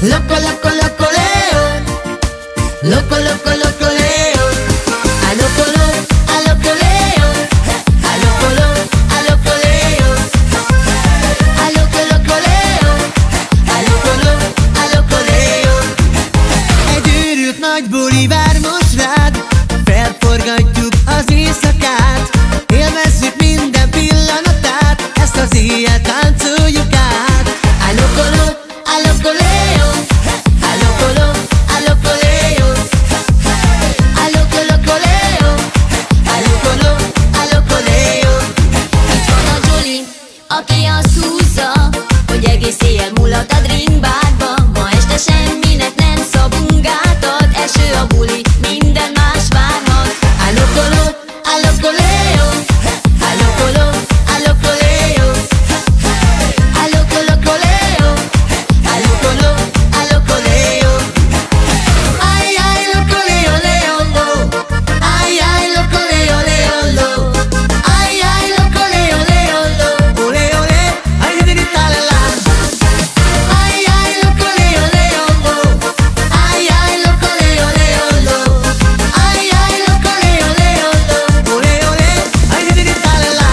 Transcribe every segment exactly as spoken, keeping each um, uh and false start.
Loco, loco, loco león. Loco, loco, loco león. A loco, lo, a loco león. A loco, lo, a loco león. A loco, loco león. A loco, lo, a loco león. Egy őrült nagy buli vár most rád, felforgatjuk az éjszakát, élvezzük minden pillanatát, ezt az éjjel táncoljuk át. A loco, lo, a loco león. A loco, lo, a loco león. A loco, loco león. A loco, lo, a loco león. Itt van a Jolly, aki azt húzza, hogy egész éjjel mulat a drinkbárba. Ma este semminek nem szabunk gátat, eső a buli, minden más várhat. A loco, lo, a loco león. A loco, lo, a loco león. A loco, loco león. A loco, lo, a loco león. Ay, ay, loco león, león, lo. Ay, ay, loco león, león, lo. Ay, ay, loco león, león, lo. Olé, olé, ay, diritálala. Ay, ay, loco león, león, lo. Ay, ay, loco león, león, lo. Ay, ay, loco león, león, lo. Olé, olé, ay, diritálala.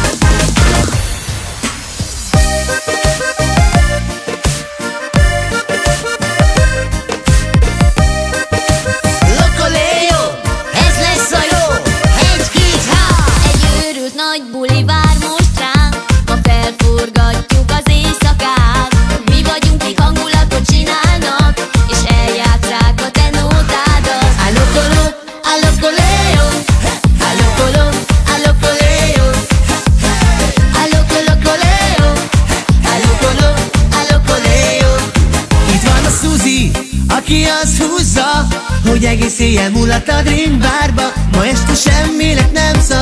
Loco león, ez lesz a jó. Egy, két, há! Egy őrült nagy buli vár most ránk, ma felforgatjuk az éjszakát. Mi vagyunk, kik hangulatot csinálnak, és eljátszák a te nótádat. A loco, lo, a loco león. A loco, lo, a loco león. A loco, loco león. A loco, lo, a loco león. Itt van a Suzi, aki azt húzza, hogy egész éjjel mulat a drinkbárba, ma este semminek nem szabad